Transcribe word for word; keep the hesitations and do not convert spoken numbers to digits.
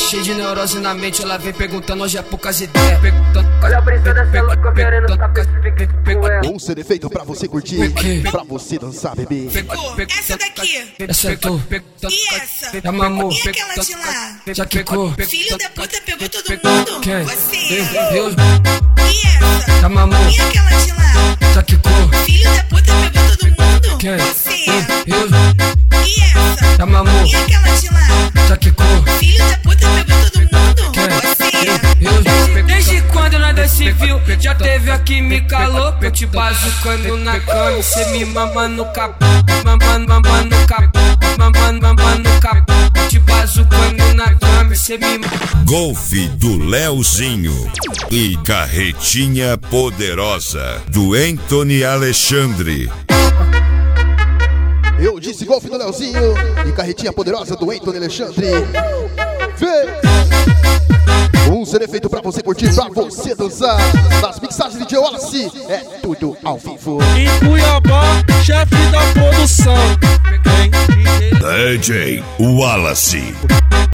cheio de neurose na mente, ela vem perguntando hoje é poucas ideias. Olha a brisa dessa louca querendo saber se fica com ela. Um C D feito pra você curtir, pra você dançar, bebê. Essa daqui. Essa é tu. E essa? Já mamou. E aquela de lá? Já quicou. Filho da puta pegou todo mundo. Quem? Você. Deus. E essa? Já mamou. E aquela de lá? Já quicou. Filho da puta pegou todo mundo. Quem? Você. Deus. E essa? Já mamou. E aquela de lá? Já quicou. Filho da puta pegou todo mundo. Você. Desde quando nada se viu, já teve a química louca. Eu te bazucando na cama, cê me mama no capô, mamando, mamando no capô, mamando, mamando no capô. Te bazucando na cama, cê me Golfe do Leozinho e Carretinha Poderosa do Anthony Alexandre. Eu disse golfe do Leozinho e carretinha poderosa do Anthony Alexandre. Vê! Um C D feito pra você curtir, pra você dançar. Nas mixagens de D J Wallace, é tudo ao vivo. Em Cuiabá, chefe da produção. D J Wallace.